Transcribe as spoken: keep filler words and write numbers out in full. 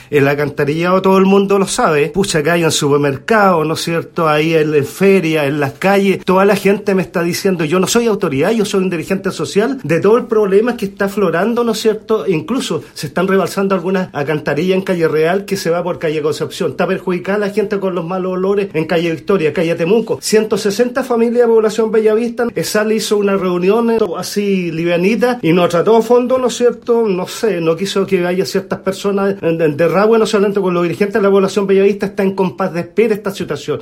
El alcantarillado todo el mundo lo sabe, pucha, que hay en supermercados, ¿no es cierto?, ahí en, en ferias, en las calles, toda la gente me está diciendo, yo no soy autoridad, yo soy un dirigente social, de todo el problema que está aflorando, ¿no es cierto?, incluso se están rebalsando algunas alcantarillas en Calle Real que se va por Calle Concepción, está perjudicada la gente con los malos olores en Calle Victoria, Calle Temuco, ciento sesenta familias de población Bellavista. Esa hizo una reunión así livianita y nos trató a fondo, ¿no es cierto?, no sé, no quiso que haya ciertas personas de, de, de Rahue, no solamente con los dirigentes de la población Bellavista, está en compás de espera esta situación.